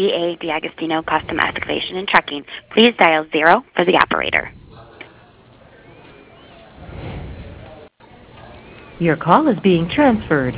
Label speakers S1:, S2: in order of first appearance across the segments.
S1: DA D'Agostino Custom Excavation and Trucking. Please dial 0 for the operator.
S2: Your call is being transferred.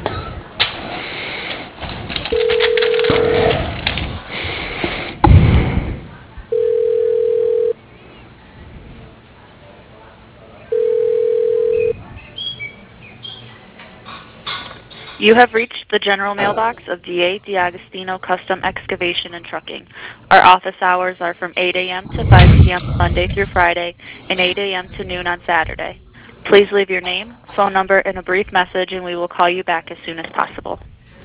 S3: You have reached the general mailbox of DA D'Agostino Custom Excavation and Trucking. Our office hours are from 8 a.m. to 5 p.m. Monday through Friday and 8 a.m. to noon on Saturday. Please leave your name, phone number, and a brief message, and we will call you back as soon as possible.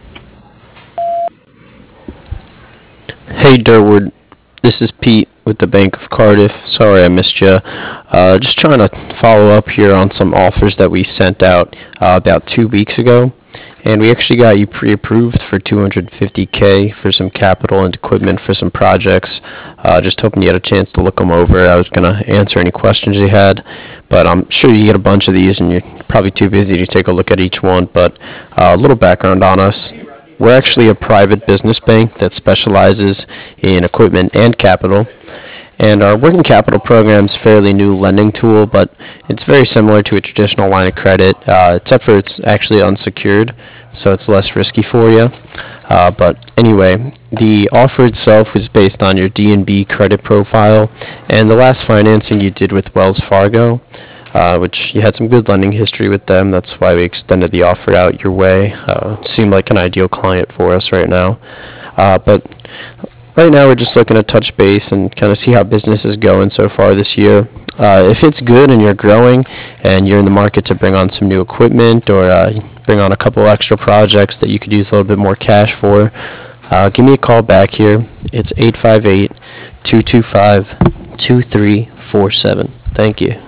S4: Hey Durwood, this is Pete with the Bank of Cardiff. Sorry I missed you. Just trying to follow up here on some offers that we sent out about 2 weeks ago. And we actually got you pre-approved for $250K for some capital and equipment for some projects. Just hoping you had a chance to look them over. I was going to answer any questions you had, but I'm sure you get a bunch of these and you're probably too busy to take a look at each one. But a little background on us. We're actually a private business bank that specializes in equipment and capital. And our working capital program is a fairly new lending tool, but it's very similar to a traditional line of credit, except for it's actually unsecured, so it's less risky for you. But anyway, the offer itself was based on your D&B credit profile and the last financing you did with Wells Fargo, which you had some good lending history with them. That's why we extended the offer out your way. It seemed like an ideal client for us right now. But right now we're just looking to touch base and kind of see how business is going so far this year. If it's good and you're growing and you're in the market to bring on some new equipment or bring on a couple extra projects that you could use a little bit more cash for, give me a call back here. It's 858-225-2347. Thank you.